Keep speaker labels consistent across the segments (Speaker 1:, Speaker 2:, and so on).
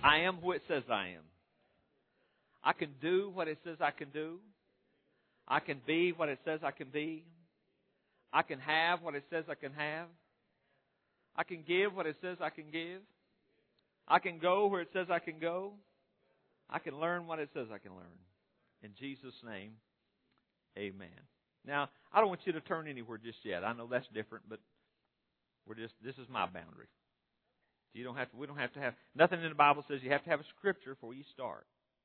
Speaker 1: I am who it says I am. I can do what it says I can do. I can be what it says I can be. I can have what it says I can have. I can give what it says I can give. I can go where it says I can go. I can learn what it says I can learn. In Jesus' name, amen. Now, I don't want you to turn anywhere just yet. I know that's different, but this is my boundary. We don't have to have, nothing in the Bible says you have to have a scripture before you start.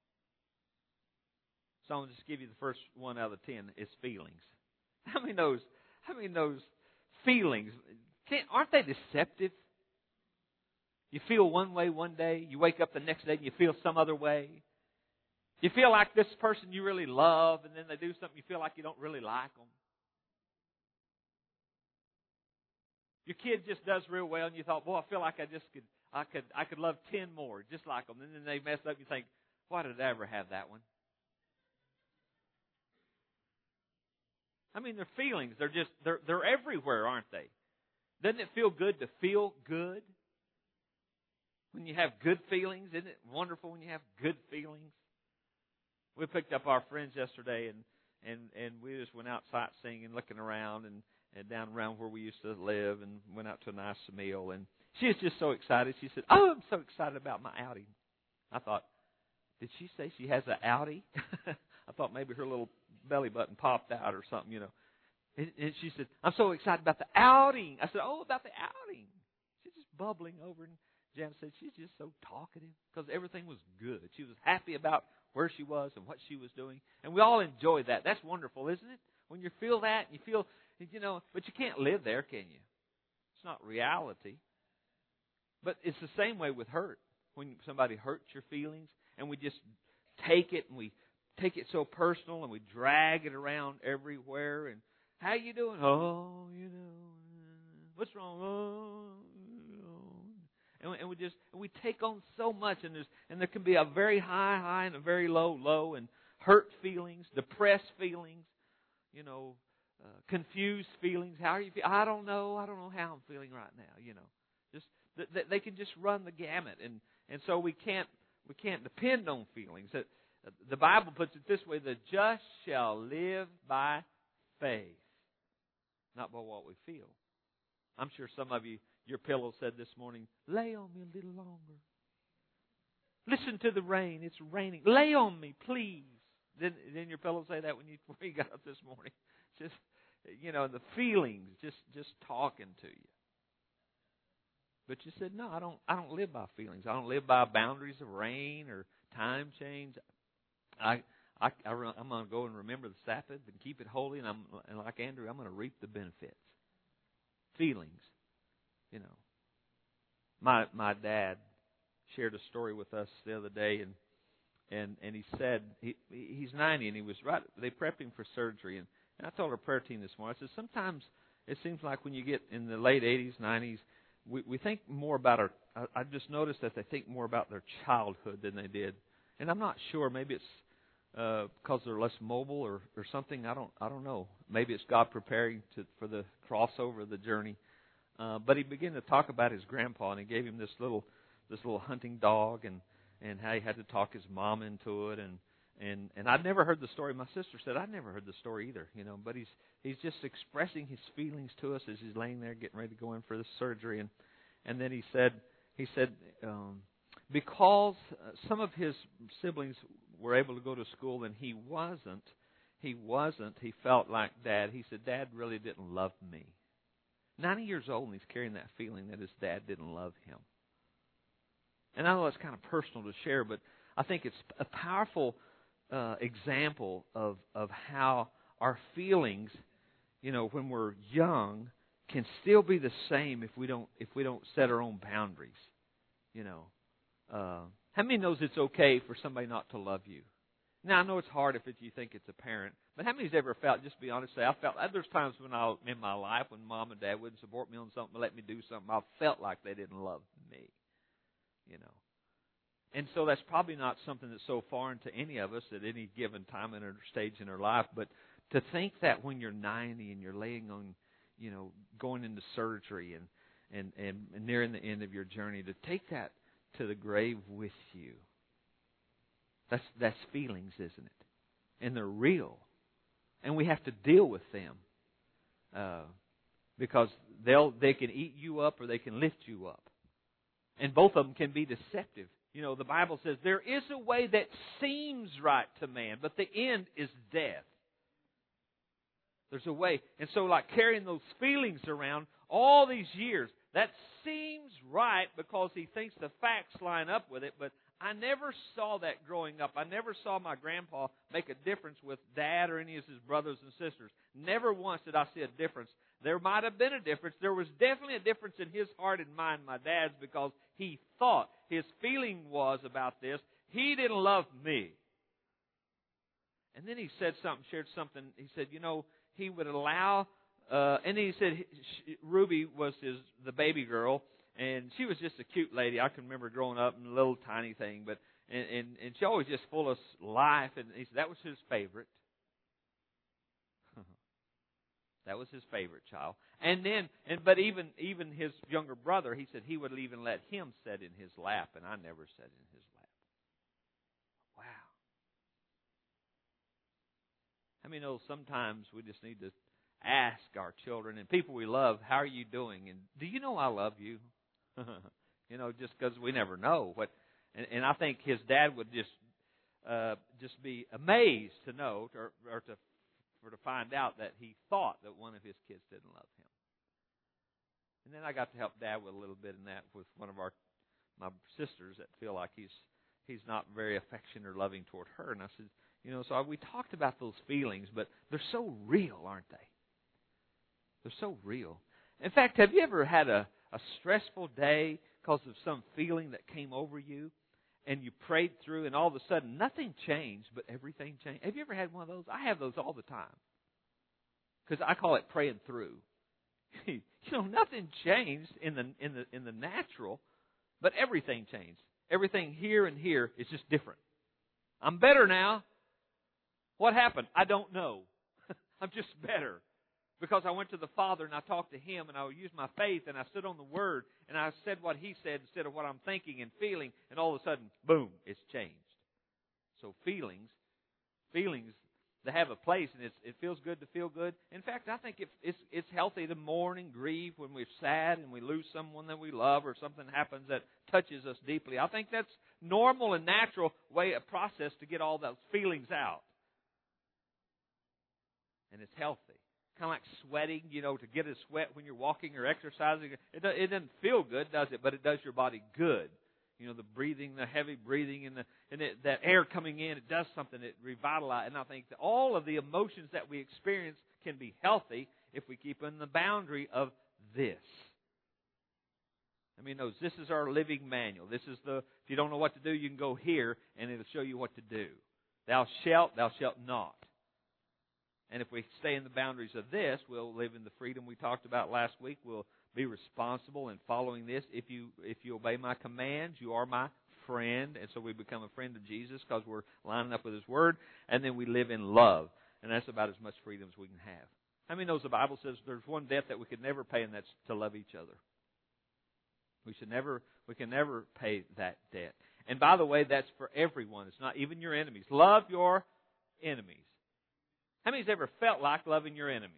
Speaker 1: So I'm going to just give you the first one out of 10 is feelings. How many knows feelings, aren't they deceptive? You feel one way one day, you wake up the next day and you feel some other way. You feel like this person you really love, and then they do something you feel like you don't really like them. Your kid just does real well, and you thought, boy, I feel like I could love 10 more just like them. And then they mess up, and you think, why did I ever have that one? I mean, their feelings, they're everywhere, aren't they? Doesn't it feel good to feel good? When you have good feelings, isn't it wonderful when you have good feelings? We picked up our friends yesterday, and we just went out sightseeing and looking around and down around where we used to live, and went out to a nice meal. And she was just so excited. She said, "Oh, I'm so excited about my outing." I thought, did she say she has an outie? I thought maybe her little belly button popped out or something, you know. And she said, "I'm so excited about the outing." I said, "Oh, about the outing." She's just bubbling over. And Jan said she's just so talkative because everything was good. She was happy about where she was and what she was doing. And we all enjoy that. That's wonderful, isn't it? When you feel that, you feel, but you can't live there, can you? It's not reality. But it's the same way with hurt. When somebody hurts your feelings, and we just take it, and we take it so personal, and we drag it around everywhere. And how you doing? Oh, what's wrong? Oh, and we take on so much, and there can be a very high and a very low, and hurt feelings, depressed feelings, confused feelings. How are you feeling? I don't know how I'm feeling right now. Just they can just run the gamut, and so we can't depend on feelings. The Bible puts it this way: the just shall live by faith, not by what we feel. I'm sure some of you, your pillow said this morning, "Lay on me a little longer. Listen to the rain. It's raining. Lay on me, please." Didn't your pillow say that before you got up this morning? Just, the feelings just talking to you. But you said, "No, I don't live by feelings. I don't live by boundaries of rain or time change. I'm going to go and remember the Sabbath and keep it holy, and like Andrew, I'm going to reap the benefits." Feelings. My dad shared a story with us the other day, and he said he's 90, and he was right. They prepped him for surgery, and I told our prayer team this morning. I said sometimes it seems like when you get in the late 80s, 90s, we think more about I just noticed that they think more about their childhood than they did, and I'm not sure. Maybe it's because they're less mobile or something. I don't know. Maybe it's God preparing for the crossover of the journey. But he began to talk about his grandpa, and he gave him this little hunting dog, and how he had to talk his mom into it, and I'd never heard the story. My sister said I'd never heard the story either, But he's just expressing his feelings to us as he's laying there getting ready to go in for this surgery, and then he said because some of his siblings were able to go to school and he wasn't. He felt like Dad. He said Dad really didn't love me. 90 years old, and he's carrying that feeling that his dad didn't love him. And I know it's kind of personal to share, but I think it's a powerful example of how our feelings, when we're young, can still be the same if we don't set our own boundaries. How many knows it's okay for somebody not to love you? Now, I know it's hard if you think it's a parent, but how many's ever felt, just be honest, I felt, there's times in my life when Mom and Dad wouldn't support me on something, let me do something, I felt like they didn't love me, And so that's probably not something that's so foreign to any of us at any given time in our stage in our life, but to think that when you're 90 and you're laying on, going into surgery and nearing the end of your journey, to take that to the grave with you. That's feelings, isn't it? And they're real. And we have to deal with them. Because they can eat you up or they can lift you up. And both of them can be deceptive. You know, the Bible says, there is a way that seems right to man, but the end is death. There's a way. And so like carrying those feelings around all these years, that seems right because he thinks the facts line up with it, but I never saw that growing up. I never saw my grandpa make a difference with Dad or any of his brothers and sisters. Never once did I see a difference. There might have been a difference. There was definitely a difference in his heart and mind, my dad's, because he thought, his feeling was about this, he didn't love me. And then he said something, shared something. He said, you know, he would allow, and he said Ruby was the baby girl, and she was just a cute lady. I can remember growing up and a little tiny thing, but and she always just full of life. And he said that was his favorite. That was his favorite child. But even his younger brother, he said he would even let him sit in his lap, and I never sat in his lap. Wow. I mean, sometimes we just need to ask our children and people we love, how are you doing? And do you know I love you? You know, just because we never know what. And I think his dad would just be amazed to know or to find out that he thought that one of his kids didn't love him. And then I got to help Dad with a little bit in that with one of my sisters that feel like he's not very affectionate or loving toward her. And I said, you know, so we talked about those feelings, but they're so real, aren't they? They're so real. In fact, have you ever had a stressful day because of some feeling that came over you, and you prayed through, and all of a sudden nothing changed, but everything changed? Have you ever had one of those? I have those all the time, because I call it praying through. You know, nothing changed in the natural, but everything changed. Everything here and here is just different. I'm better now. What happened? I don't know. I'm just better. Because I went to the Father and I talked to Him and I used my faith and I stood on the Word and I said what He said instead of what I'm thinking and feeling, and all of a sudden, boom, it's changed. So feelings, they have a place, and it feels good to feel good. In fact, I think it's healthy to mourn and grieve when we're sad and we lose someone that we love or something happens that touches us deeply. I think that's normal and natural way of process to get all those feelings out. And it's healthy. Kind of like sweating, you know, to get a sweat when you're walking or exercising. It doesn't feel good, does it? But it does your body good. You know, the breathing, the heavy breathing, that air coming in, it does something. It revitalizes. And I think that all of the emotions that we experience can be healthy if we keep in the boundary of this. I mean, this is our living manual. This is if you don't know what to do, you can go here, and it'll show you what to do. Thou shalt not. And if we stay in the boundaries of this, we'll live in the freedom we talked about last week. We'll be responsible in following this. If you obey my commands, you are my friend. And so we become a friend of Jesus because we're lining up with His Word. And then we live in love. And that's about as much freedom as we can have. How many knows the Bible says there's one debt that we could never pay, and that's to love each other? We can never pay that debt. And by the way, that's for everyone. It's not even your enemies. Love your enemies. How many's ever felt like loving your enemies?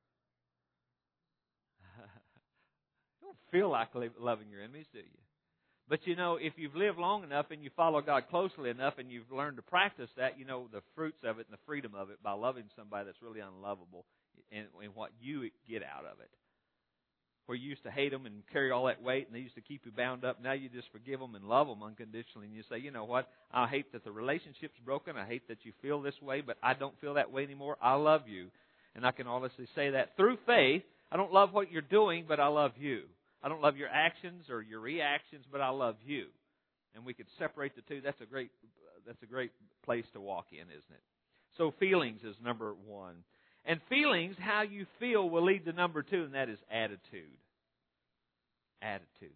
Speaker 1: You don't feel like loving your enemies, do you? But you know, if you've lived long enough and you follow God closely enough and you've learned to practice that, you know the fruits of it and the freedom of it by loving somebody that's really unlovable and what you get out of it. Where you used to hate them and carry all that weight and they used to keep you bound up. Now you just forgive them and love them unconditionally. And you say, you know what? I hate that the relationship's broken. I hate that you feel this way, but I don't feel that way anymore. I love you. And I can honestly say that through faith. I don't love what you're doing, but I love you. I don't love your actions or your reactions, but I love you. And we could separate the two. That's a great place to walk in, isn't it? So feelings is number one. And feelings, how you feel, will lead to number two, and that is attitude. Attitude.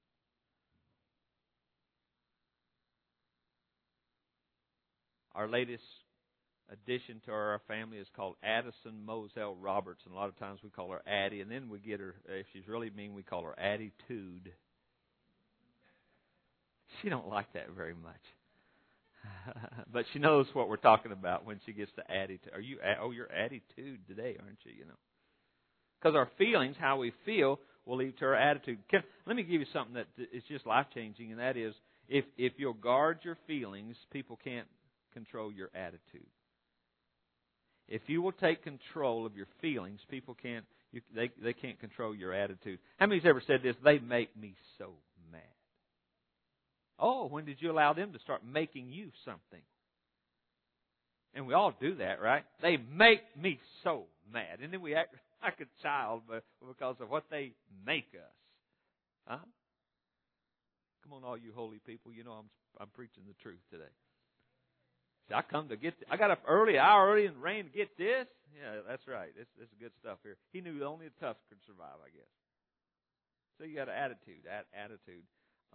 Speaker 1: Our latest addition to our family is called Addison Moselle Roberts, and a lot of times we call her Addie, and then we get her, if she's really mean, we call her Attitude. She don't like that very much. But she knows what we're talking about when she gets to attitude. You're attitude today, aren't you? You know, because our feelings, how we feel, will lead to our attitude. Let me give you something that is just life changing, and that is if you'll guard your feelings, people can't control your attitude. If you will take control of your feelings, people can't. They can't control your attitude. How many's ever said this? They make me so mad. Oh, when did you allow them to start making you something? And we all do that, right? They make me so mad. And then we act like a child because of what they make us. Huh? Come on, all you holy people. You know I'm preaching the truth today. See, I got up early, an hour early in the rain to get this. Yeah, that's right. This is good stuff here. He knew only the tough could survive, I guess. So you got an attitude. Attitude.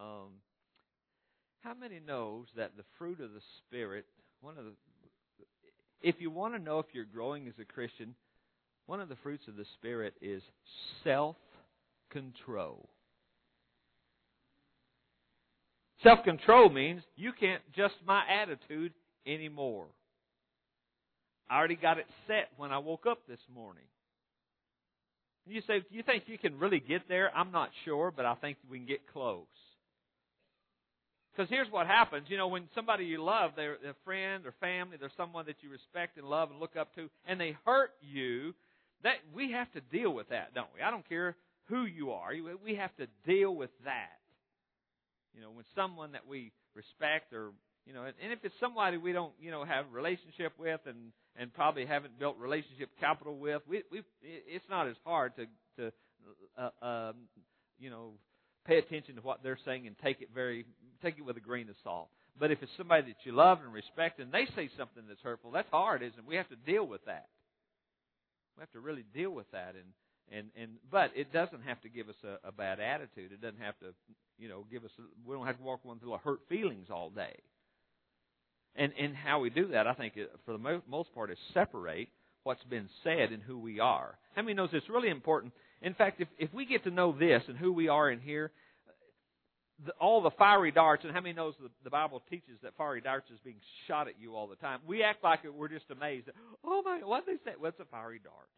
Speaker 1: How many knows that the fruit of the Spirit, if you want to know if you're growing as a Christian, one of the fruits of the Spirit is self-control. Self-control means you can't adjust my attitude anymore. I already got it set when I woke up this morning. You say, do you think you can really get there? I'm not sure, but I think we can get close. Because here's what happens. You know, when somebody you love, they're a friend or family, they're someone that you respect and love and look up to, and they hurt you, that we have to deal with that, don't we? I don't care who you are. We have to deal with that. You know, when someone that we respect or, you know, and if it's somebody we don't, you know, have a relationship with and probably haven't built relationship capital with, it's not as hard to you know, pay attention to what they're saying and take it with a grain of salt. But if it's somebody that you love and respect and they say something that's hurtful, that's hard, isn't it? We have to deal with that. We have to really deal with that, but it doesn't have to give us a bad attitude. It doesn't have to, you know, we don't have to walk one through hurt feelings all day. And how we do that, I think, for the most part, is separate what's been said and who we are. How many knows it's really important? In fact, if we get to know this and who we are in here, all the fiery darts, and how many knows the Bible teaches that fiery darts is being shot at you all the time? We act like we're just amazed. Oh my, what did they say? What's a fiery dart?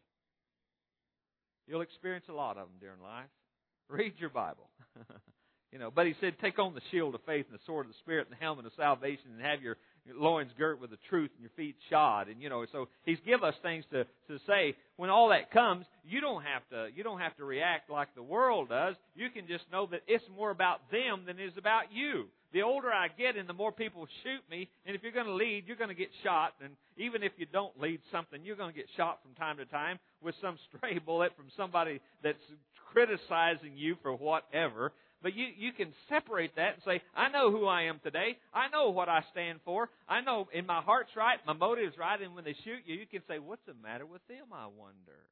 Speaker 1: You'll experience a lot of them during life. Read your Bible. You know, but he said, take on the shield of faith and the sword of the Spirit and the helmet of salvation and have your loins girt with the truth and your feet shod. And, you know, so he's give us things to say. When all that comes, you don't have to react like the world does. You can just know that it's more about them than it is about you. The older I get and the more people shoot me, and if you're going to lead, you're going to get shot. And even if you don't lead something, you're going to get shot from time to time with some stray bullet from somebody that's criticizing you for whatever. But you can separate that and say, I know who I am today. I know what I stand for. I know in my heart's right, my motive's right. And when they shoot you, you can say, what's the matter with them, I wonder?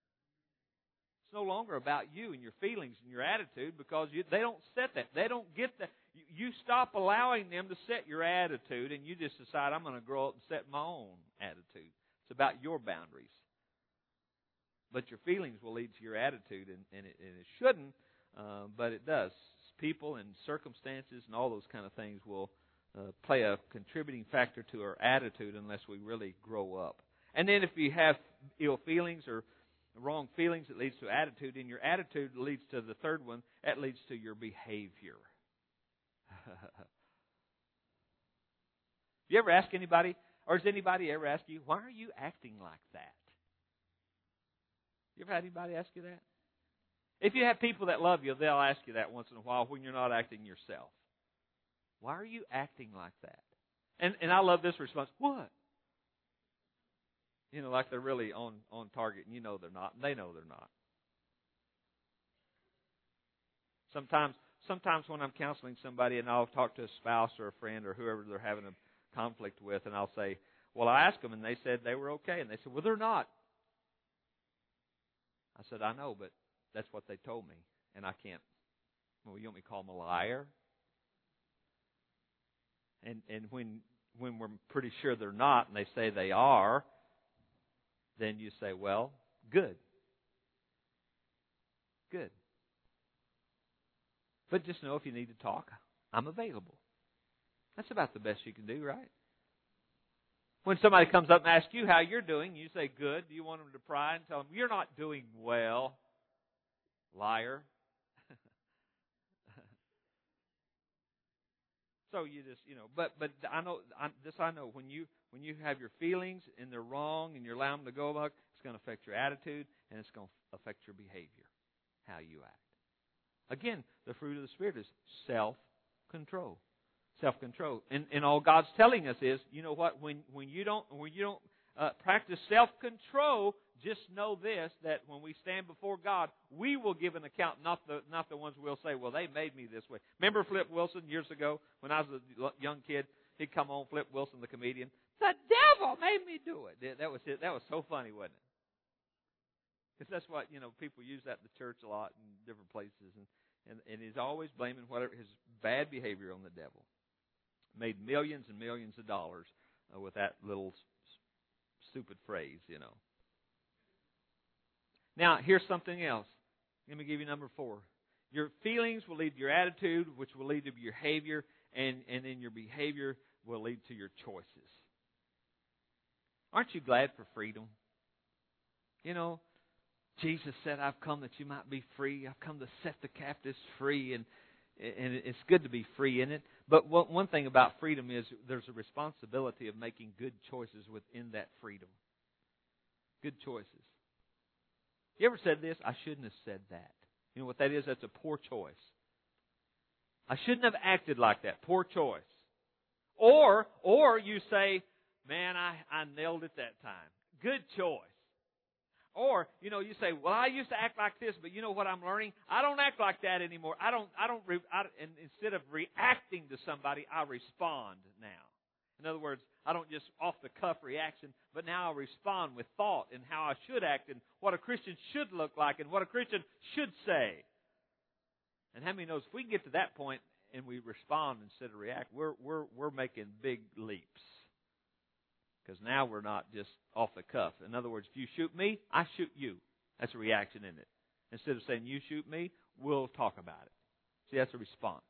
Speaker 1: It's no longer about you and your feelings and your attitude because they don't set that. They don't get that. You stop allowing them to set your attitude and you just decide, I'm going to grow up and set my own attitude. It's about your boundaries. But your feelings will lead to your attitude, and it shouldn't. But it does. People and circumstances and all those kind of things will play a contributing factor to our attitude unless we really grow up. And then if you have ill feelings or wrong feelings, it leads to attitude. And your attitude leads to the third one. That leads to your behavior. You ever ask anybody, or has anybody ever asked you, why are you acting like that? You ever had anybody ask you that? If you have people that love you, they'll ask you that once in a while when you're not acting yourself. Why are you acting like that? And I love this response. What? You know, like they're really on target, and you know they're not, and they know they're not. Sometimes when I'm counseling somebody and I'll talk to a spouse or a friend or whoever they're having a conflict with, and I'll say, well, I asked them, and they said they were okay. And they said, well, they're not. I said, I know, but that's what they told me, and I can't. Well, you want me to call them a liar? And when we're pretty sure they're not, and they say they are, then you say, well, good. Good. But just know if you need to talk, I'm available. That's about the best you can do, right? When somebody comes up and asks you how you're doing, you say, good. Do you want them to pry and tell them, you're not doing well, liar? So you just, but I know, when you have your feelings and they're wrong and you're allowing them to go about, it's going to affect your attitude and it's going to affect your behavior, how you act. Again, the fruit of the Spirit is self-control. Self-control. And all God's telling us is, you know what? When you don't practice self-control, just know this, that when we stand before God, we will give an account, not the ones we'll say, well, they made me this way. Remember Flip Wilson years ago when I was a young kid? He'd come on, Flip Wilson, the comedian. The devil made me do it. That was it. That was so funny, wasn't it? Because that's what, people use that in the church a lot in different places. And he's always blaming whatever his bad behavior on the devil. Made millions and millions of dollars with that little stupid phrase, Now, here's something else. Let me give you number 4. Your feelings will lead to your attitude, which will lead to your behavior, and then your behavior will lead to your choices. Aren't you glad for freedom? Jesus said, I've come that you might be free. I've come to set the captives free, and it's good to be free in it. But one thing about freedom is there's a responsibility of making good choices within that freedom. Good choices. You ever said this? I shouldn't have said that. You know what that is? That's a poor choice. I shouldn't have acted like that. Poor choice. Or you say, man, I nailed it that time. Good choice. Or, you say, well, I used to act like this, but you know what I'm learning? I don't act like that anymore. And instead of reacting to somebody, I respond now. In other words, I don't just off-the-cuff reaction, but now I respond with thought and how I should act and what a Christian should look like and what a Christian should say. And how many knows if we can get to that point and we respond instead of react, we're making big leaps. Because now we're not just off the cuff. In other words, if you shoot me, I shoot you. That's a reaction, isn't it? Instead of saying you shoot me, we'll talk about it. See, that's a response.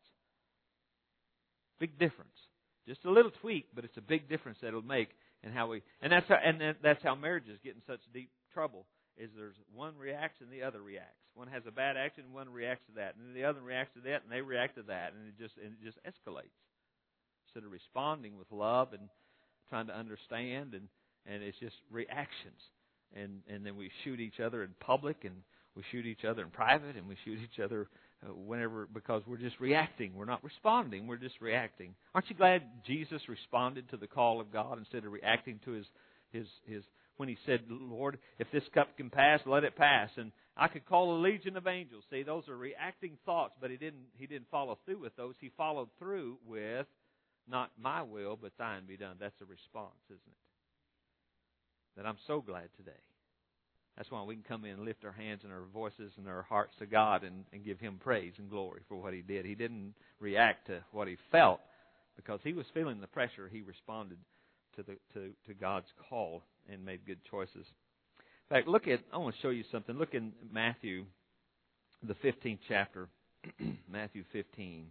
Speaker 1: Big difference. Just a little tweak, but it's a big difference that it'll make in how we. And that's how marriages get in such deep trouble. Is there's one reacts and the other reacts. One has a bad action, and one reacts to that, and then the other reacts to that, and they react to that, and it just escalates. Instead of responding with love and trying to understand, and it's just reactions. And then we shoot each other in public, and we shoot each other in private, and we shoot each other whenever, because we're just reacting. We're not responding. We're just reacting. Aren't you glad Jesus responded to the call of God instead of reacting to his when he said, Lord, if this cup can pass, let it pass. And I could call a legion of angels. See, those are reacting thoughts, but he didn't follow through with those. He followed through with, not my will, but thine be done. That's a response, isn't it? That I'm so glad today. That's why we can come in and lift our hands and our voices and our hearts to God and give Him praise and glory for what He did. He didn't react to what He felt because He was feeling the pressure. He responded to God's call and made good choices. In fact, I want to show you something. Look in Matthew, the 15th chapter, Matthew 15.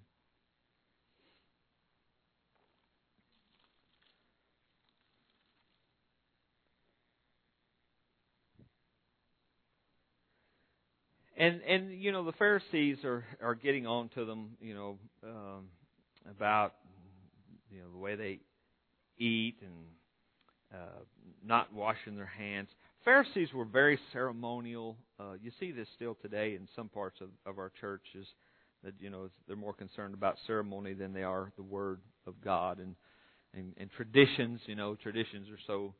Speaker 1: And you know, the Pharisees are getting on to them, about, the way they eat and not washing their hands. Pharisees were very ceremonial. You see this still today in some parts of our churches, that, they're more concerned about ceremony than they are the Word of God. And traditions, traditions are so...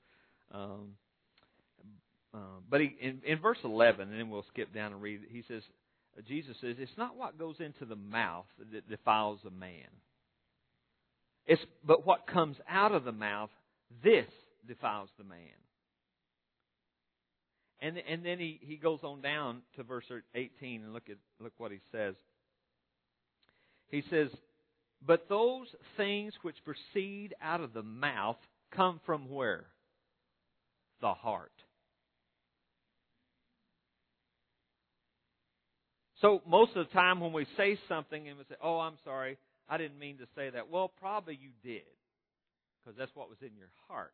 Speaker 1: but in verse 11, and then we'll skip down and read, Jesus says, it's not what goes into the mouth that defiles a man. But what comes out of the mouth, this defiles the man. And then he goes on down to verse 18 and look what he says. He says, but those things which proceed out of the mouth come from where? The heart. So most of the time when we say something and we say, oh, I'm sorry, I didn't mean to say that. Well, probably you did, because that's what was in your heart.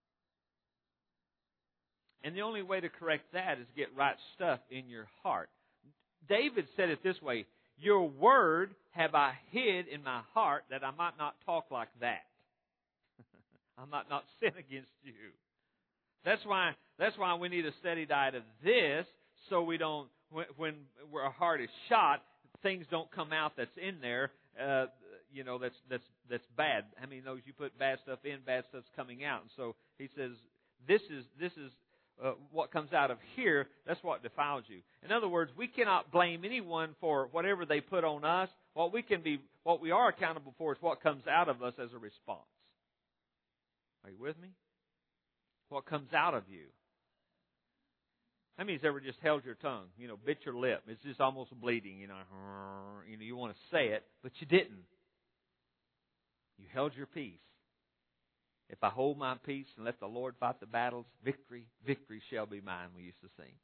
Speaker 1: And the only way to correct that is to get right stuff in your heart. David said it this way, your word have I hid in my heart that I might not talk like that. I might not sin against you. That's why we need a steady diet of this, so we don't, when our heart is shot, things don't come out that's in there, that's bad. I mean, those you put bad stuff in, bad stuff's coming out. And so he says, this is what comes out of here. That's what defiles you. In other words, we cannot blame anyone for whatever they put on us. What we are accountable for is what comes out of us as a response. Are you with me? What comes out of you. How many's ever just held your tongue? Bit your lip. It's just almost bleeding. You want to say it, but you didn't. You held your peace. If I hold my peace and let the Lord fight the battles, victory shall be mine, we used to sing.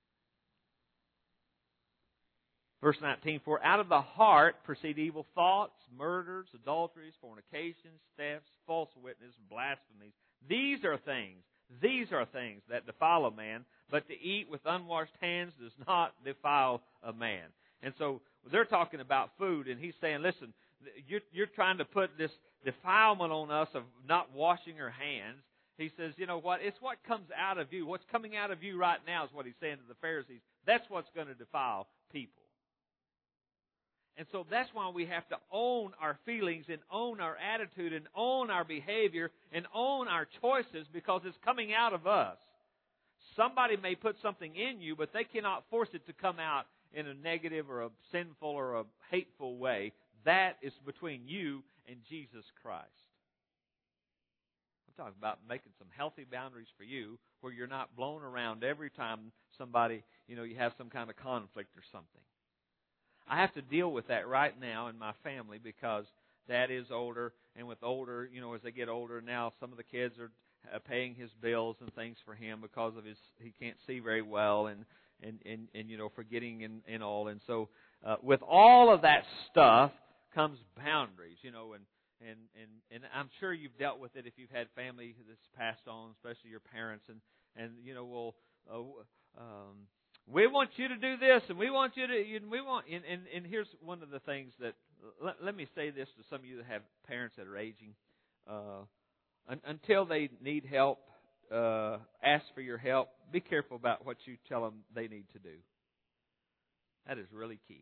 Speaker 1: Verse 19, for out of the heart proceed evil thoughts, murders, adulteries, fornications, thefts, false witness, blasphemies. These are things that defile a man, but to eat with unwashed hands does not defile a man. And so they're talking about food, and he's saying, listen, you're trying to put this defilement on us of not washing our hands. He says, you know what? It's what comes out of you. What's coming out of you right now is what he's saying to the Pharisees. That's what's going to defile people. And so that's why we have to own our feelings and own our attitude and own our behavior and own our choices, because it's coming out of us. Somebody may put something in you, but they cannot force it to come out in a negative or a sinful or a hateful way. That is between you and Jesus Christ. I'm talking about making some healthy boundaries for you where you're not blown around every time somebody, you have some kind of conflict or something. I have to deal with that right now in my family because Dad is older, and with older, as they get older, now some of the kids are paying his bills and things for him because of he can't see very well and forgetting and all. And so with all of that stuff comes boundaries, and I'm sure you've dealt with it if you've had family that's passed on, especially your parents, and we want you to do this, and we want you to, and here's one of the things that, let me say this to some of you that have parents that are aging. Until they need help, ask for your help. Be careful about what you tell them they need to do. That is really key.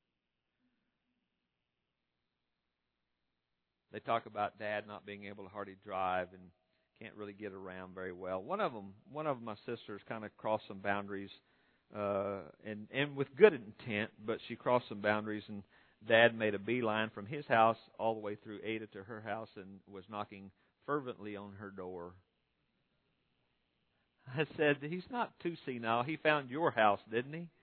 Speaker 1: They talk about Dad not being able to hardly drive and can't really get around very well. One of my sisters kind of crossed some boundaries, and with good intent, but she crossed some boundaries, and Dad made a beeline from his house all the way through Ada to her house and was knocking fervently on her door. I said, he's not too senile. He found your house, didn't he?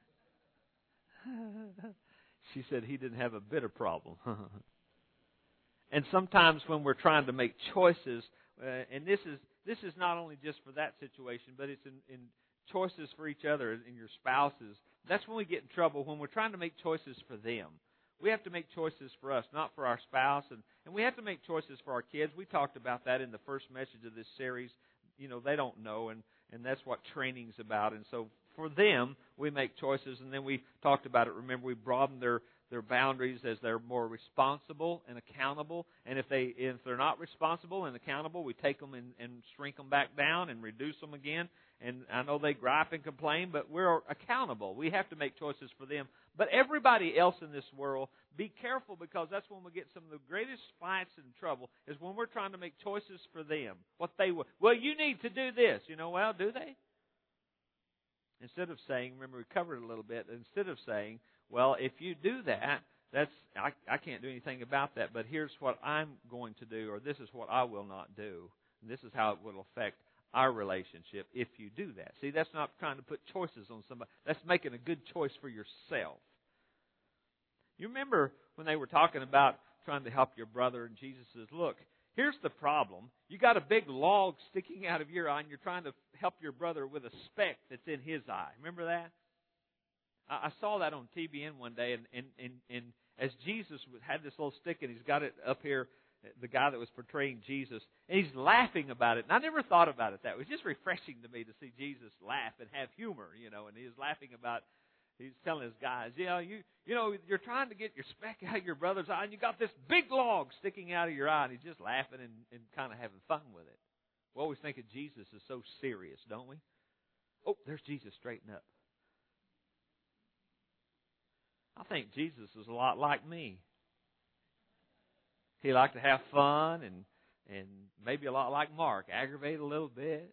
Speaker 1: She said he didn't have a bit of problem. And sometimes when we're trying to make choices, and this is not only just for that situation, but it's in choices for each other and your spouses. That's when we get in trouble, when we're trying to make choices for them. We have to make choices for us, not for our spouse, and we have to make choices for our kids. We talked about that in the first message of this series. They don't know, and that's what training's about. And so for them, we make choices, and then we talked about it. Remember, we broaden their boundaries as they're more responsible and accountable. And if they're not responsible and accountable, we take them and shrink them back down and reduce them again. And I know they gripe and complain, but we're accountable. We have to make choices for them. But everybody else in this world, be careful, because that's when we get some of the greatest fights and trouble, is when we're trying to make choices for them. What they will. Well, you need to do this. Well, do they? Instead of saying, remember we covered it a little bit, instead of saying, well, if you do that, I can't do anything about that, but here's what I'm going to do, or this is what I will not do. And this is how it will affect our relationship if you do that. See, that's not trying to put choices on somebody. That's making a good choice for yourself. You remember when they were talking about trying to help your brother, and Jesus says, look, here's the problem. You got a big log sticking out of your eye, and you're trying to help your brother with a speck that's in his eye. Remember that? I saw that on TBN one day, and as Jesus had this little stick, and he's got it up here, the guy that was portraying Jesus, and he's laughing about it. And I never thought about it that way. It's just refreshing to me to see Jesus laugh and have humor, and he was laughing about, he's telling his guys, you're trying to get your speck out of your brother's eye, and you got this big log sticking out of your eye, and he's just laughing and kind of having fun with it. We always think of Jesus as so serious, don't we? Oh, there's Jesus straightening up. I think Jesus is a lot like me. He liked to have fun and maybe a lot like Mark, aggravate a little bit.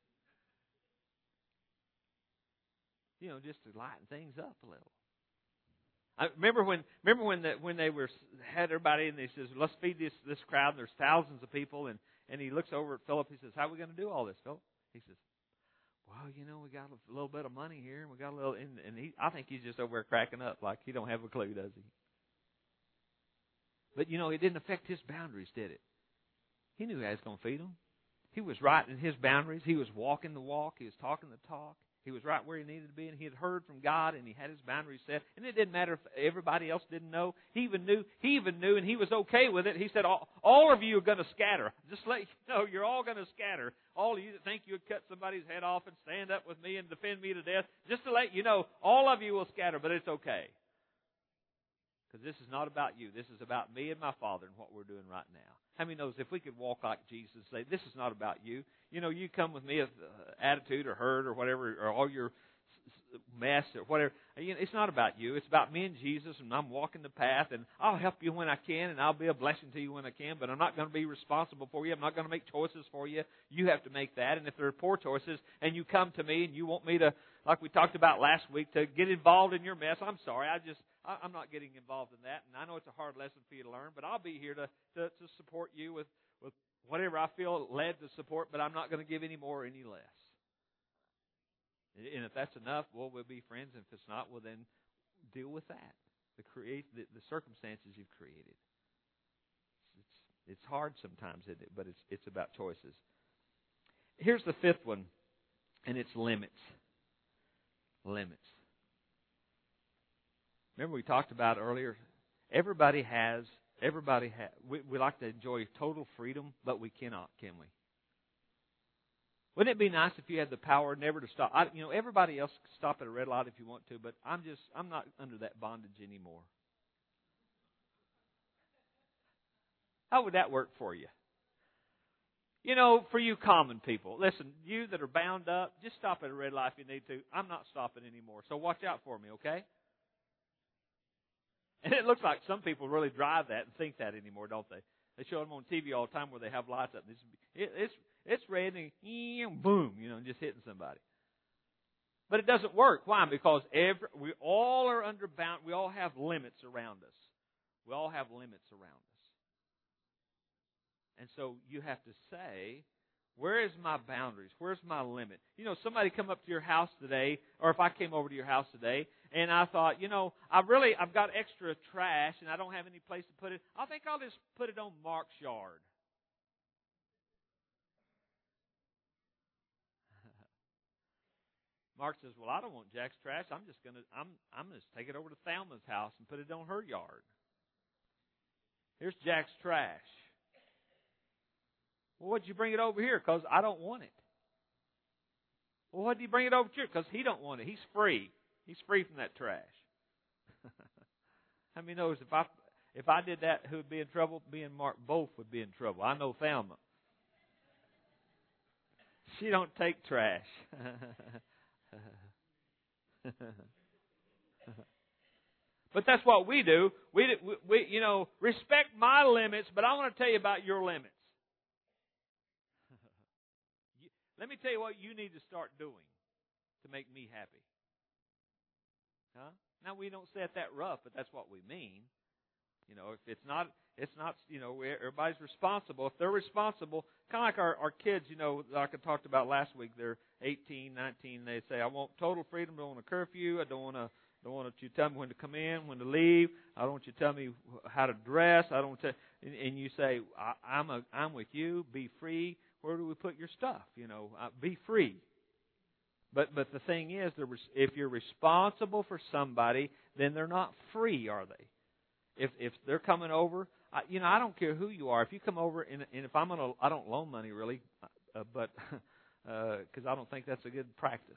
Speaker 1: Just to lighten things up a little. I remember when they had everybody and they says, let's feed this crowd. And there's thousands of people, and he looks over at Philip. He says, how are we going to do all this, Philip? He says, well, we got a little bit of money here, and we got a little, and I think he's just over there cracking up like he don't have a clue, does he? But it didn't affect his boundaries, did it? He knew how he was going to feed them. He was right in his boundaries. He was walking the walk. He was talking the talk. He was right where he needed to be, and he had heard from God, and he had his boundaries set. And it didn't matter if everybody else didn't know. He even knew, and he was okay with it. He said, all of you are going to scatter. Just let you know, you're all going to scatter. All of you that think you would cut somebody's head off and stand up with me and defend me to death, just to let you know, all of you will scatter, but it's okay. Because this is not about you. This is about me and my Father and what we're doing right now. How many knows if we could walk like Jesus and say, this is not about you. You come with me with attitude or hurt or whatever, or all your mess or whatever. It's not about you. It's about me and Jesus, and I'm walking the path, and I'll help you when I can, and I'll be a blessing to you when I can, but I'm not going to be responsible for you. I'm not going to make choices for you. You have to make that, and if there are poor choices, and you come to me and you want me to, like we talked about last week, to get involved in your mess, I'm sorry. I'm not getting involved in that, and I know it's a hard lesson for you to learn, but I'll be here to support you with whatever I feel led to support, but I'm not going to give any more or any less. And if that's enough, well, we'll be friends. And if it's not, well, then deal with that. The circumstances you've created. It's hard sometimes, isn't it? But it's about choices. Here's the fifth one, and it's limits. Limits. Remember we talked about earlier, everybody has, we like to enjoy total freedom, but we cannot, can we? Wouldn't it be nice if you had the power never to stop? Everybody else can stop at a red light if you want to, but I'm not under that bondage anymore. How would that work for you? For you common people, listen, you that are bound up, just stop at a red light if you need to. I'm not stopping anymore, so watch out for me, okay? And it looks like some people really drive that and think that anymore, don't they? They show them on TV all the time where they have lights up. It's red and boom, and just hitting somebody. But it doesn't work. Why? Because we all are under bound. We all have limits around us. We all have limits around us. And so you have to say, where is my boundaries? Where's my limit? Somebody come up to your house today, or if I came over to your house today, and I thought, I've got extra trash, and I don't have any place to put it. I think I'll just put it on Mark's yard. Mark says, well, I don't want Jack's trash. I'm just going to take it over to Thelma's house and put it on her yard. Here's Jack's trash. Well, what'd you bring it over here? Because I don't want it. Well, what did you bring it over here? Because he don't want it. He's free. He's free from that trash. How many knows if I did that, who would be in trouble? Me and Mark both would be in trouble. I know Thelma. She don't take trash. But that's what we do. We respect my limits, but I want to tell you about your limits. Let me tell you what you need to start doing to make me happy. Huh? Now, we don't say it that rough, but that's what we mean. If it's not, everybody's responsible. If they're responsible, kind of like our kids, like I talked about last week, they're 18, 19, they say, I want total freedom, I don't want a curfew, I don't want you to tell me when to come in, when to leave, I don't want you to tell me how to dress, I don't want to, and you say, I'm with you, be free. Where do we put your stuff? Be free. But the thing is, if you're responsible for somebody, then they're not free, are they? if they're coming over, I don't care who you are. If you come over, and if I don't loan money really, but because I don't think that's a good practice.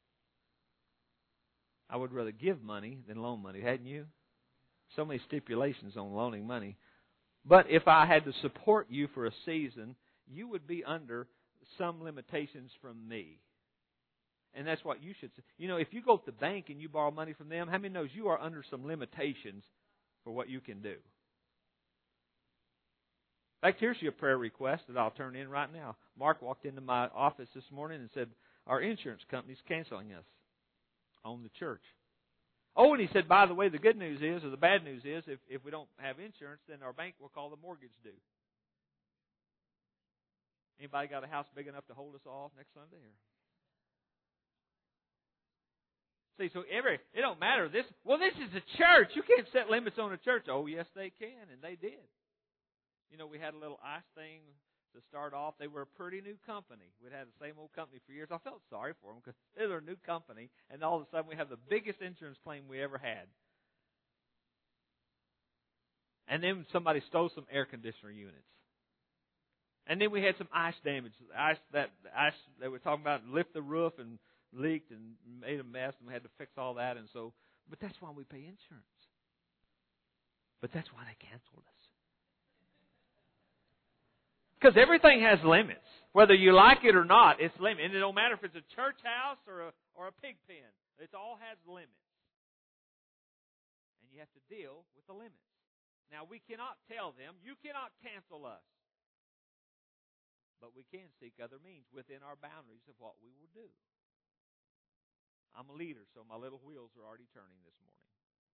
Speaker 1: I would rather give money than loan money, hadn't you? So many stipulations on loaning money. But if I had to support you for a season, you would be under some limitations from me. And that's what you should say. If you go to the bank and you borrow money from them, how many knows you are under some limitations for what you can do? In fact, here's your prayer request that I'll turn in right now. Mark walked into my office this morning and said, our insurance company's canceling us on the church. Oh, and he said, by the way, the good news is, or the bad news is, if we don't have insurance, then our bank will call the mortgage due. Anybody got a house big enough to hold us all next Sunday? See, so it don't matter. This is a church. You can't set limits on a church. Oh, yes, they can, and they did. We had a little ice thing to start off. They were a pretty new company. We'd had the same old company for years. I felt sorry for them because they're a new company, and all of a sudden we have the biggest insurance claim we ever had. And then somebody stole some air conditioner units. And then we had some ice damage. The ice they were talking about lift the roof and leaked and made a mess, and we had to fix all that. And so, but that's why we pay insurance. But that's why they canceled us. Because everything has limits. Whether you like it or not, it's limited. And it don't matter if it's a church house or a pig pen. It all has limits. And you have to deal with the limits. Now, we cannot tell them, you cannot cancel us. But we can seek other means within our boundaries of what we will do. I'm a leader, so my little wheels are already turning this morning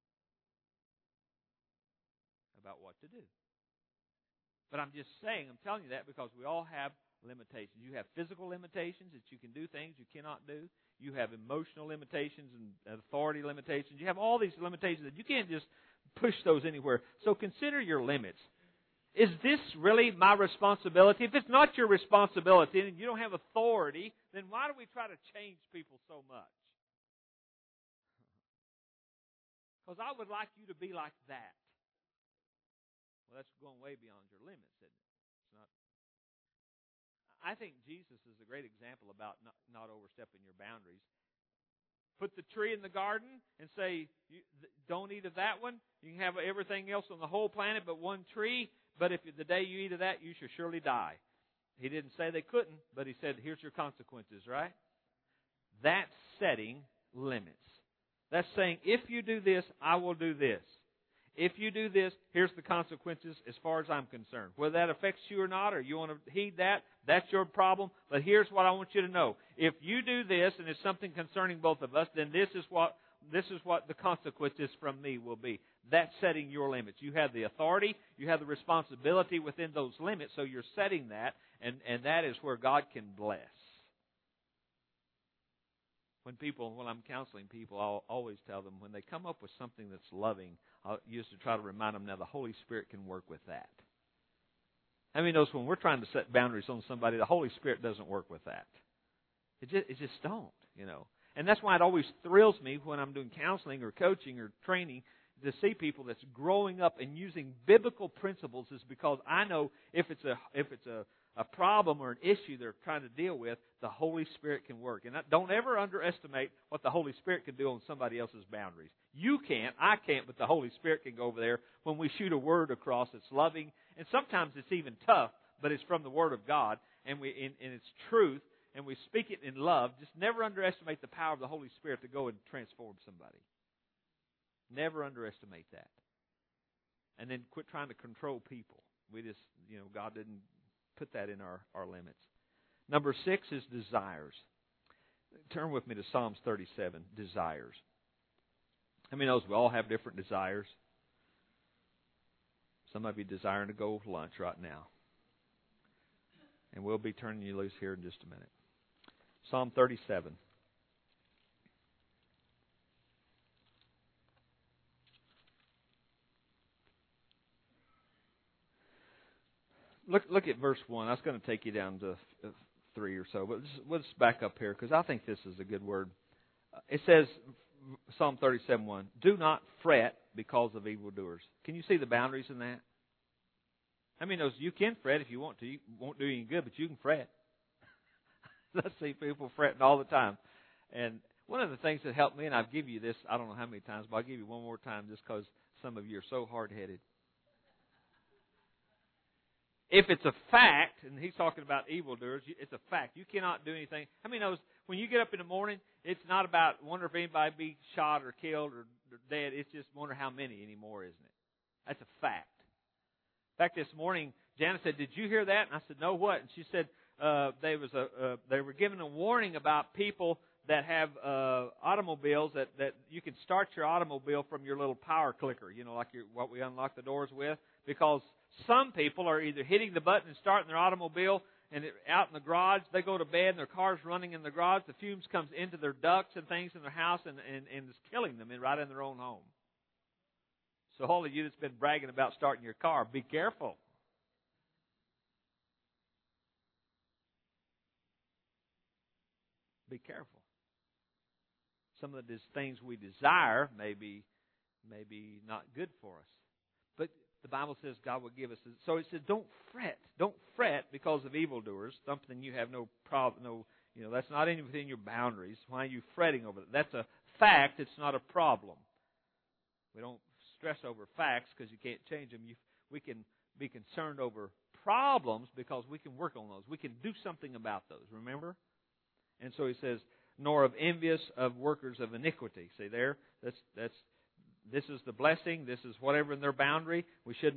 Speaker 1: about what to do. But I'm just saying, I'm telling you that because we all have limitations. You have physical limitations that you can do things you cannot do. You have emotional limitations and authority limitations. You have all these limitations that you can't just push those anywhere. So consider your limits. Is this really my responsibility? If it's not your responsibility and you don't have authority, then why do we try to change people so much? Because I would like you to be like that. Well, that's going way beyond your limits, isn't it? It's not. I think Jesus is a great example about not overstepping your boundaries. Put the tree in the garden and say, don't eat of that one. You can have everything else on the whole planet but one tree, but if the day you eat of that, you shall surely die. He didn't say they couldn't, but he said, here's your consequences, right? That's setting limits. That's saying, if you do this, I will do this. If you do this, here's the consequences as far as I'm concerned. Whether that affects you or not, or you want to heed that, that's your problem. But here's what I want you to know. If you do this, and it's something concerning both of us, then this is what the consequences from me will be. That's setting your limits. You have the authority, you have the responsibility within those limits, so you're setting that, and that is where God can bless. When I'm counseling people, I'll always tell them, when they come up with something that's loving, I used to try to remind them, now the Holy Spirit can work with that. How many knows when we're trying to set boundaries on somebody, the Holy Spirit doesn't work with that? It just don't, And that's why it always thrills me when I'm doing counseling or coaching or training to see people that's growing up and using biblical principles, is because I know if it's a problem or an issue they're trying to deal with, the Holy Spirit can work. And don't ever underestimate what the Holy Spirit can do on somebody else's boundaries. You can't, I can't, but the Holy Spirit can go over there when we shoot a word across that's loving. And sometimes it's even tough, but it's from the Word of God, and it's truth, and we speak it in love. Just never underestimate the power of the Holy Spirit to go and transform somebody. Never underestimate that. And then quit trying to control people. We just, God didn't put that in our limits. Number 6 is desires. Turn with me to Psalms 37, desires. How many knows we all have different desires? Some of you desiring to go to lunch right now. And we'll be turning you loose here in just a minute. Psalm 37. Look at verse 1. I was going to take you down to 3 or so, but let's back up here because I think this is a good word. It says, Psalm 37:1. Do not fret because of evildoers. Can you see the boundaries in that? I mean, you can fret if you want to. It won't do you any good, but you can fret. I see people fretting all the time. And one of the things that helped me, and I've given you this, I don't know how many times, but I'll give you one more time just because some of you are so hard-headed. If it's a fact, and he's talking about evildoers, it's a fact. You cannot do anything. I mean, when you get up in the morning, it's not about wonder if anybody be shot or killed or dead. It's just wonder how many anymore, isn't it? That's a fact. In fact, this morning, Janice said, "Did you hear that?" And I said, "No, what?" And she said they were given a warning about people that have automobiles that you can start your automobile from your little power clicker, like what we unlock the doors with, because some people are either hitting the button and starting their automobile, and out in the garage, they go to bed and their car's running in the garage. The fumes comes into their ducts and things in their house and is killing them right in their own home. So all of you that's been bragging about starting your car, be careful. Be careful. Some of the things we desire may be not good for us. But the Bible says God will give us. So it says, don't fret. Don't fret because of evildoers, something you have no problem. That's not within your boundaries. Why are you fretting over it? That's a fact. It's not a problem. We don't stress over facts because you can't change them. We can be concerned over problems because we can work on those. We can do something about those. Remember? And so he says, nor of envious of workers of iniquity. See there? This is the blessing. This is whatever in their boundary. We shouldn't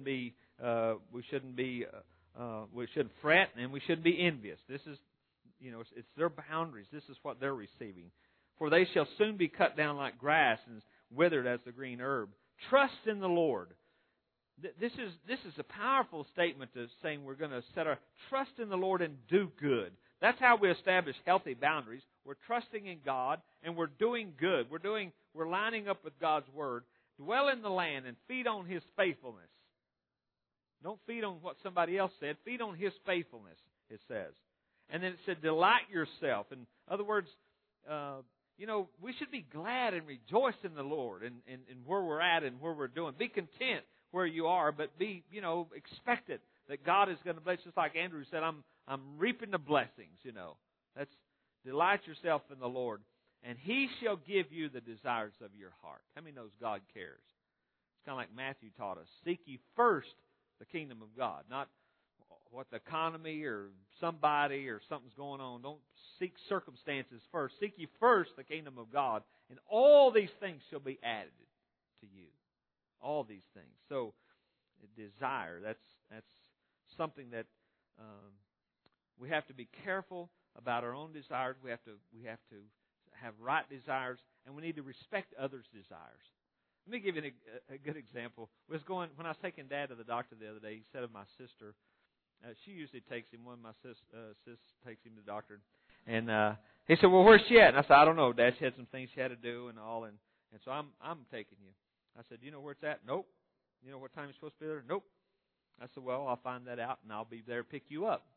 Speaker 1: fret, and we shouldn't be envious. This is, it's their boundaries. This is what they're receiving. For they shall soon be cut down like grass and withered as the green herb. Trust in the Lord. This is a powerful statement to saying we're going to set our trust in the Lord and do good. That's how we establish healthy boundaries. We're trusting in God and we're doing good. We're lining up with God's Word. Dwell in the land and feed on His faithfulness. Don't feed on what somebody else said. Feed on His faithfulness, it says. And then it said, delight yourself. In other words, we should be glad and rejoice in the Lord and where we're at and where we're doing. Be content where you are, but be, expectant that God is going to bless. Just like Andrew said, I'm reaping the blessings, That's delight yourself in the Lord, and He shall give you the desires of your heart. How many knows God cares? It's kind of like Matthew taught us. Seek ye first the kingdom of God, not what the economy or somebody or something's going on. Don't seek circumstances first. Seek ye first the kingdom of God, and all these things shall be added to you. All these things. So, desire, that's something that we have to be careful about our own desires. We have to have right desires, and we need to respect others' desires. Let me give you a good example. When I was taking Dad to the doctor the other day, he said of my sister, she usually takes him. One of my sis takes him to the doctor, and he said, "Well, where's she at?" And I said, "I don't know, Dad. She had some things she had to do and all, and so I'm taking you." I said, "You know where it's at?" "Nope." "You know what time you're supposed to be there?" "Nope." I said, "Well, I'll find that out, and I'll be there to pick you up."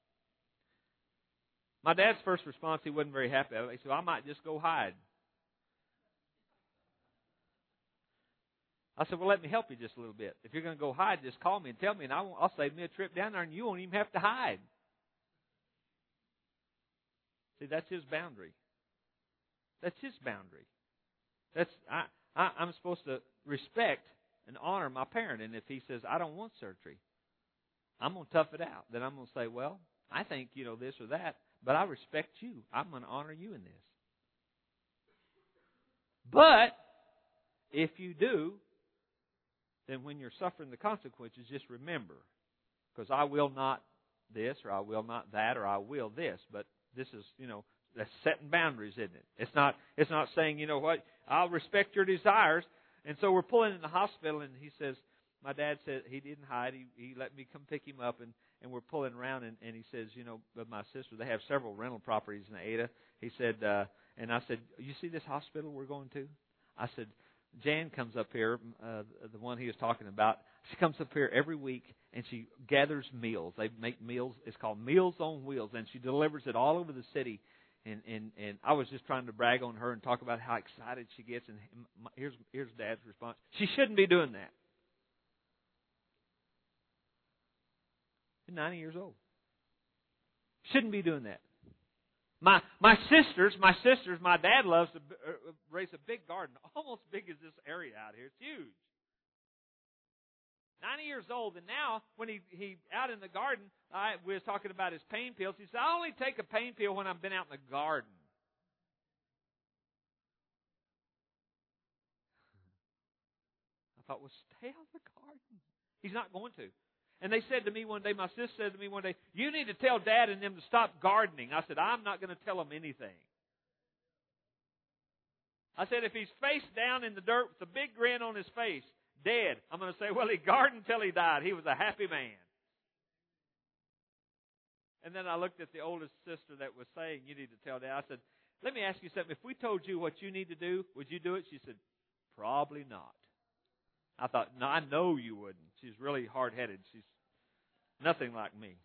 Speaker 1: My dad's first response, he wasn't very happy. He said, "I might just go hide." I said, "Well, let me help you just a little bit. If you're going to go hide, just call me and tell me, and I'll save me a trip down there, and you won't even have to hide." See, that's his boundary. That's his boundary. I'm supposed to respect and honor my parent, and if he says, "I don't want surgery," I'm going to tough it out. Then I'm going to say, "Well, I think, this or that, but I respect you. I'm going to honor you in this." But if you do, then when you're suffering the consequences, just remember, because I will not this, or I will not that, or I will this. But this is, that's setting boundaries, isn't it? It's not saying, "You know what, I'll respect your desires." And so we're pulling in the hospital, and he says, my dad said he didn't hide. He let me come pick him up, and we're pulling around, and he says, with my sister, they have several rental properties in Ada. He said, and I said, "You see this hospital we're going to?" I said, "Jan comes up here, the one he was talking about. She comes up here every week, and she gathers meals. They make meals. It's called Meals on Wheels, and she delivers it all over the city." And I was just trying to brag on her and talk about how excited she gets. And here's Dad's response: she shouldn't be doing that. She's 90 years old. Shouldn't be doing that. My sisters, my dad loves to raise a big garden, almost big as this area out here. It's huge. 90 years old, and now when he out in the garden, we was talking about his pain pills. He said, "I only take a pain pill when I've been out in the garden." I thought, well, stay out of the garden. He's not going to. And they said to me one day, my sister said to me one day, "You need to tell Dad and them to stop gardening." I said, "I'm not going to tell them anything." I said, if he's face down in the dirt with a big grin on his face, dead, I'm going to say, well, he gardened till he died. He was a happy man. And then I looked at the oldest sister that was saying, "You need to tell Dad." I said, "Let me ask you something. If we told you what you need to do, would you do it?" She said, "Probably not." I thought, no, I know you wouldn't. She's really hard-headed. She's nothing like me.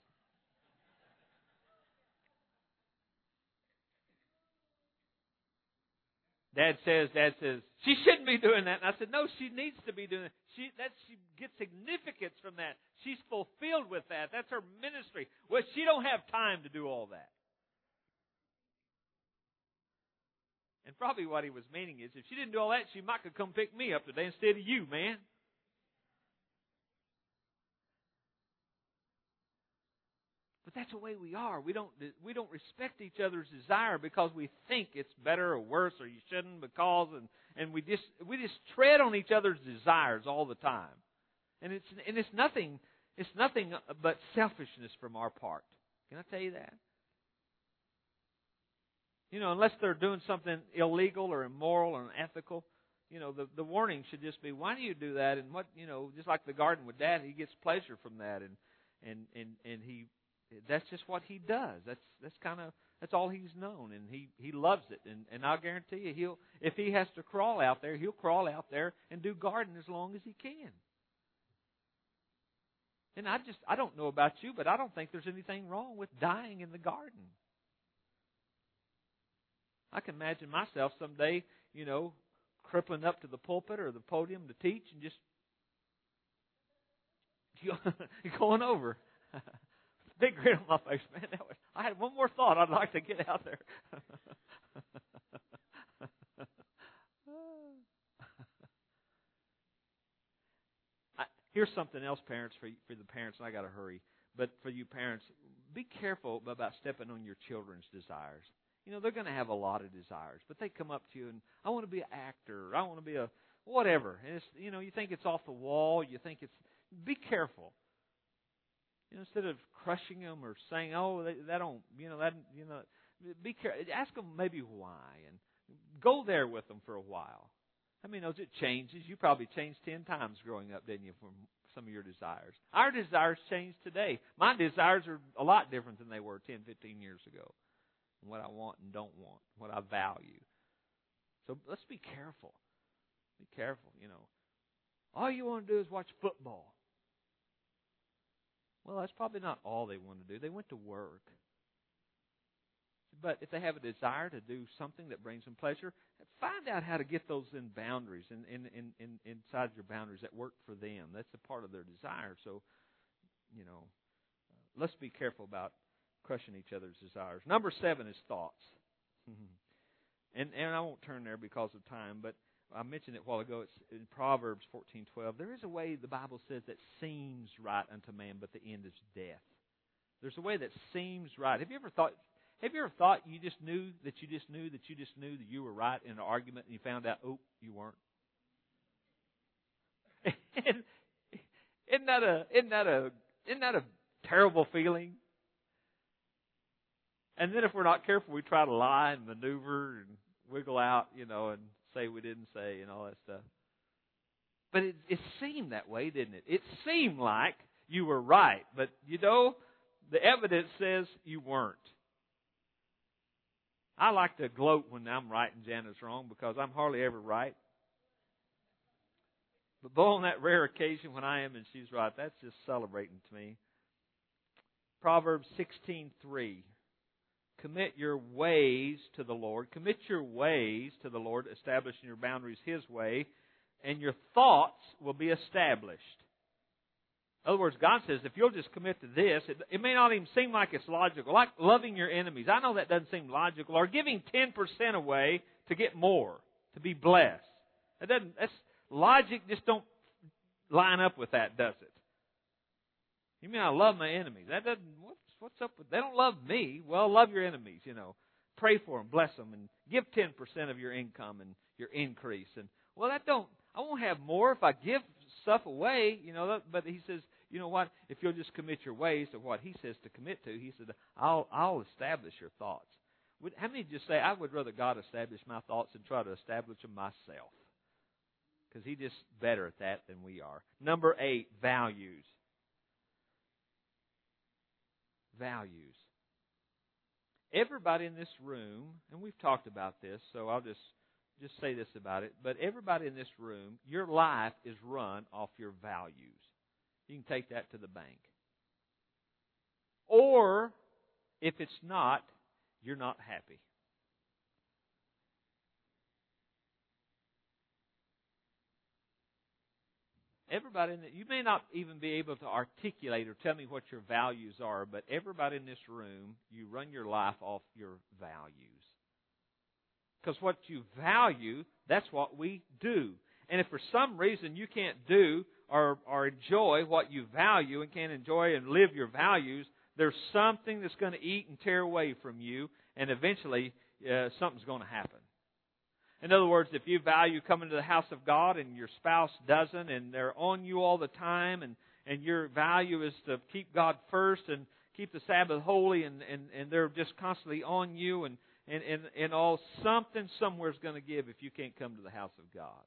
Speaker 1: Dad says, she shouldn't be doing that. And I said, no, she needs to be doing it. She gets significance from that. She's fulfilled with that. That's her ministry. Well, she don't have time to do all that. And probably what he was meaning is, if she didn't do all that, she might could come pick me up today instead of you, man. But that's the way we are. We don't respect each other's desire because we think it's better or worse, or you shouldn't because, and we just tread on each other's desires all the time. And it's nothing but selfishness from our part. Can I tell you that? You know, unless they're doing something illegal or immoral or unethical, you know, the warning should just be, why do you do that? And what, you know, just like the garden with Dad, he gets pleasure from that, and he, that's just what he does. That's all he's known, and he loves it. And I'll guarantee you, if he has to crawl out there, he'll crawl out there and do garden as long as he can. And I don't know about you, but I don't think there's anything wrong with dying in the garden. I can imagine myself someday, you know, crippling up to the pulpit or the podium to teach and just going over. Big grin on my face, man. I had one more thought I'd like to get out there. Here's something else, parents, for the parents, and I got to hurry. But for you parents, be careful about stepping on your children's desires. You know, they're going to have a lot of desires, but they come up to you and, I want to be an actor, I want to be a whatever. And it's, you know, you think it's off the wall, you think it's, be careful. You know, instead of crushing them or saying, "Oh, that don't," be careful. Ask them maybe why, and go there with them for a while. I mean, as it changes, you probably changed 10 times growing up, didn't you, from some of your desires? Our desires change today. My desires are a lot different than they were 10, 15 years ago. What I want and don't want, what I value. So let's be careful. Be careful, you know. All you want to do is watch football. Well, that's probably not all they want to do. They went to work. But if they have a desire to do something that brings them pleasure, find out how to get those in boundaries, inside your boundaries that work for them. That's a part of their desire. So, you know, let's be careful about crushing each other's desires. Number 7 is thoughts. and I won't turn there because of time, but I mentioned it a while ago. It's in Proverbs 14:12. There is a way, the Bible says, that seems right unto man, but the end is death. There's a way that seems right. Have you ever thought you just knew that you were right in an argument and you found out, oh, you weren't? Isn't that a terrible feeling? And then if we're not careful, we try to lie and maneuver and wiggle out, you know, and say we didn't say and all that stuff. But it seemed that way, didn't it? It seemed like you were right. But, you know, the evidence says you weren't. I like to gloat when I'm right and Janet's wrong because I'm hardly ever right. But boy, on that rare occasion when I am and she's right, that's just celebrating to me. Proverbs 16:3. commit your ways to the Lord. Commit your ways to the Lord, establishing your boundaries His way, and your thoughts will be established. In other words, God says, if you'll just commit to this, it may not even seem like it's logical. Like loving your enemies. I know that doesn't seem logical. Or giving 10% away to get more, to be blessed. That's logic just don't line up with that, does it? You mean I love my enemies? That doesn't. What's up with? They don't love me. Well, love your enemies. Pray for them, bless them, and give 10% of your income and your increase. And well, I won't have more if I give stuff away. But He says, you know what? If you'll just commit your ways to what He says to commit to, He said, I'll establish your thoughts. How many just say, I would rather God establish my thoughts than try to establish them myself? Because He's just better at that than we are. Number 8, values. Values. Everybody in this room, and we've talked about this, so I'll just say this about it, but everybody in this room, your life is run off your values. You can take that to the bank. Or, if it's not, you're not happy. Everybody you may not even be able to articulate or tell me what your values are, but everybody in this room, you run your life off your values. Because what you value, that's what we do. And if for some reason you can't do or enjoy what you value and can't enjoy and live your values, there's something that's going to eat and tear away from you, and eventually something's going to happen. In other words, if you value coming to the house of God and your spouse doesn't, and they're on you all the time, and your value is to keep God first and keep the Sabbath holy, and they're just constantly on you, and all, something somewhere's going to give if you can't come to the house of God.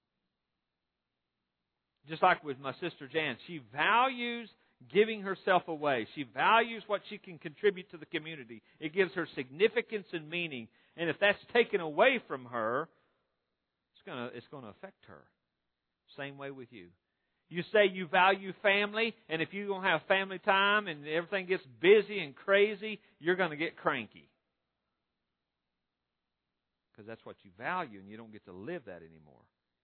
Speaker 1: Just like with my sister Jan, she values giving herself away. She values what she can contribute to the community. It gives her significance and meaning. And if that's taken away from her, it's going to affect her. Same way with you. You say you value family, and if you don't have family time and everything gets busy and crazy, you're going to get cranky. Because that's what you value, and you don't get to live that anymore.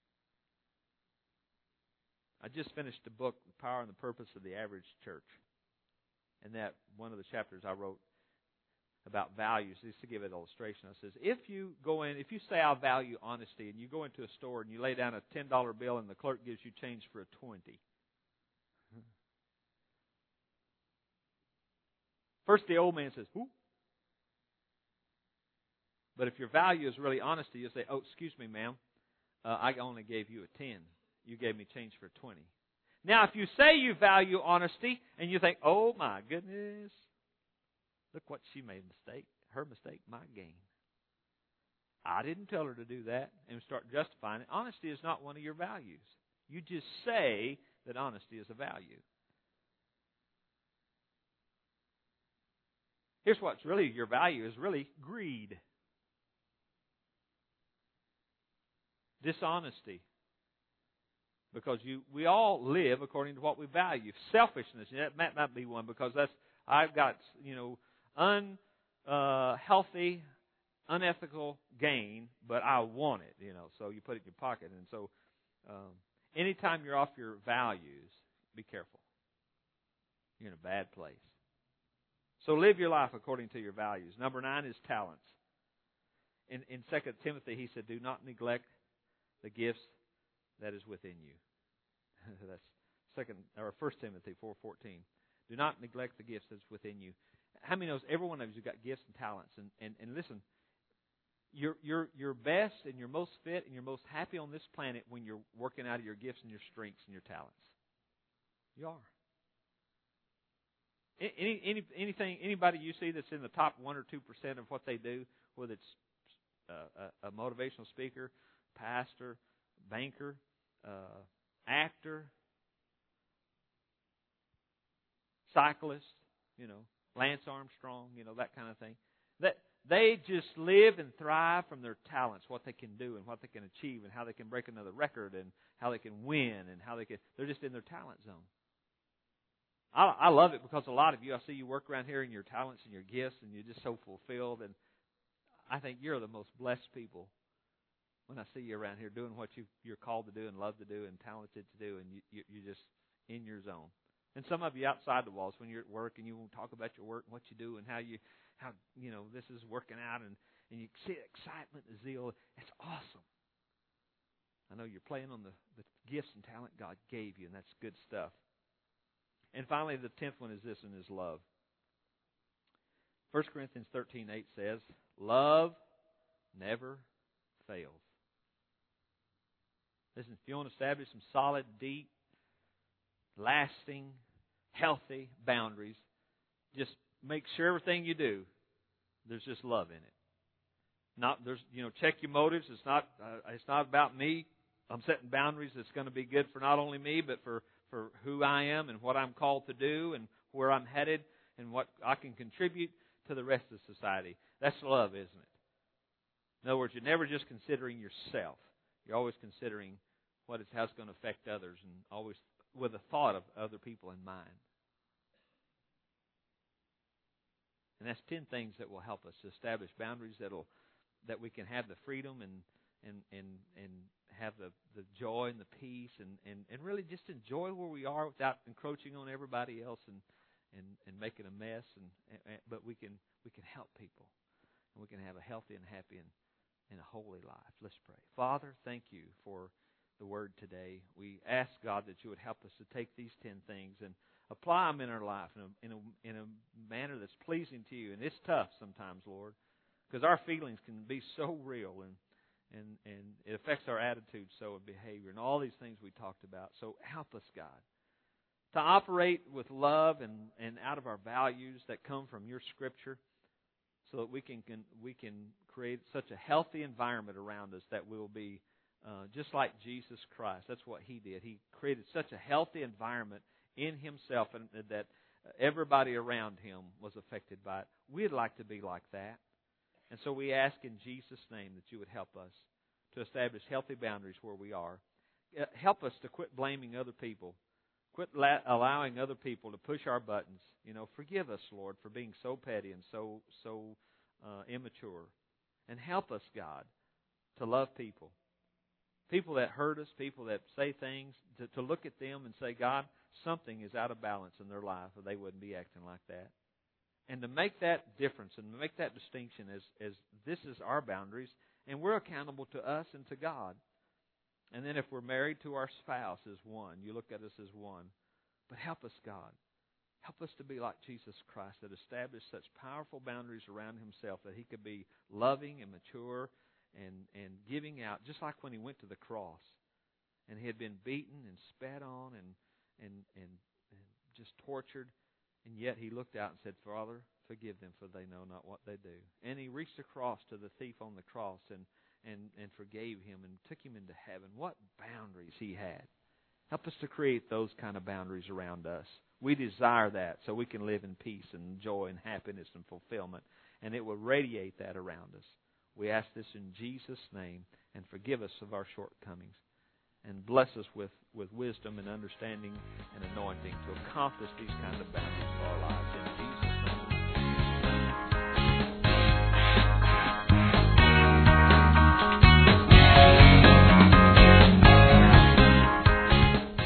Speaker 1: I just finished the book, The Power and the Purpose of the Average Church. And that one of the chapters I wrote about values, just to give an illustration, I says, if you say I value honesty, and you go into a store and you lay down a $10 bill and the clerk gives you change for a 20. First the old man says, "Who?" But if your value is really honesty, you'll say, "Oh, excuse me, ma'am, I only gave you a 10. You gave me change for 20. Now, if you say you value honesty and you think, "Oh my goodness, look what she made a mistake. Her mistake, my gain. I didn't tell her to do that," and start justifying it. Honesty is not one of your values. You just say that honesty is a value. Here's what's really your value is really greed. Dishonesty. Because we all live according to what we value. Selfishness, that might be one, because I've got unhealthy, unethical gain, but I want it, so you put it in your pocket. And so anytime you're off your values, be careful. You're in a bad place. So live your life according to your values. Number 9 is talents. In 2 Timothy, he said, "Do not neglect the gifts that is within you." That's 1 Timothy 4:14. Do not neglect the gifts that's within you. How many knows every one of you got gifts and talents? And listen, you're best and you're most fit and you're most happy on this planet when you're working out of your gifts and your strengths and your talents. You are. Anybody you see that's in the top 1 or 2% of what they do, whether it's a motivational speaker, pastor, banker, actor, cyclist, Lance Armstrong, that kind of thing. That they just live and thrive from their talents, what they can do and what they can achieve and how they can break another record and how they can win and they're just in their talent zone. I love it because a lot of you, I see you work around here in your talents and your gifts, and you're just so fulfilled. And I think you're the most blessed people when I see you around here doing what you're called to do and love to do and talented to do, and you're just in your zone. And some of you outside the walls, when you're at work and you won't talk about your work and what you do and how this is working out, and you see excitement, the zeal. It's awesome. I know you're playing on the gifts and talent God gave you, and that's good stuff. And finally, the 10th one is this, and is love. 1 Corinthians 13:8 says, love never fails. Listen, if you want to establish some solid, deep, lasting, healthy boundaries, just make sure everything you do, there's just love in it. Check your motives. It's not about me. I'm setting boundaries that's going to be good for not only me, but for who I am and what I'm called to do and where I'm headed and what I can contribute to the rest of society. That's love, isn't it? In other words, you're never just considering yourself. You're always considering how it's going to affect others, and always with a thought of other people in mind. And that's 10 things that will help us to establish boundaries that we can have the freedom and have the joy and the peace and really just enjoy where we are without encroaching on everybody else and making a mess. But we can help people, and we can have a healthy and happy and a holy life. Let's pray. Father, thank you for the word today. We ask, God, that you would help us to take these 10 things and apply them in our life in a manner that's pleasing to you. And it's tough sometimes, Lord, because our feelings can be so real and it affects our attitude, so and behavior, and all these things we talked about. So help us, God, to operate with love and out of our values that come from your Scripture, so that we can create such a healthy environment around us that we will be just like Jesus Christ. That's what He did. He created such a healthy environment in Himself, and that everybody around Him was affected by it. We'd like to be like that. And so we ask in Jesus' name that you would help us to establish healthy boundaries where we are. Help us to quit blaming other people. Quit allowing other people to push our buttons. Forgive us, Lord, for being so petty and so immature. And help us, God, to love people. People that hurt us, people that say things, to look at them and say, God, something is out of balance in their life, or they wouldn't be acting like that. And to make that difference and make that distinction as this is our boundaries, and we're accountable to us and to God. And then if we're married to our spouse as one, you look at us as one. But help us, God. Help us to be like Jesus Christ, that established such powerful boundaries around Himself that He could be loving and mature and giving out, just like when He went to the cross. And He had been beaten and spat on and just tortured. And yet He looked out and said, Father, forgive them, for they know not what they do. And He reached across to the thief on the cross and forgave him and took him into heaven. What boundaries He had. Help us to create those kind of boundaries around us. We desire that so we can live in peace and joy and happiness and fulfillment. And it will radiate that around us. We ask this in Jesus' name, and forgive us of our shortcomings. And bless us with wisdom and understanding and anointing to accomplish these kinds of boundaries for our lives. In Jesus'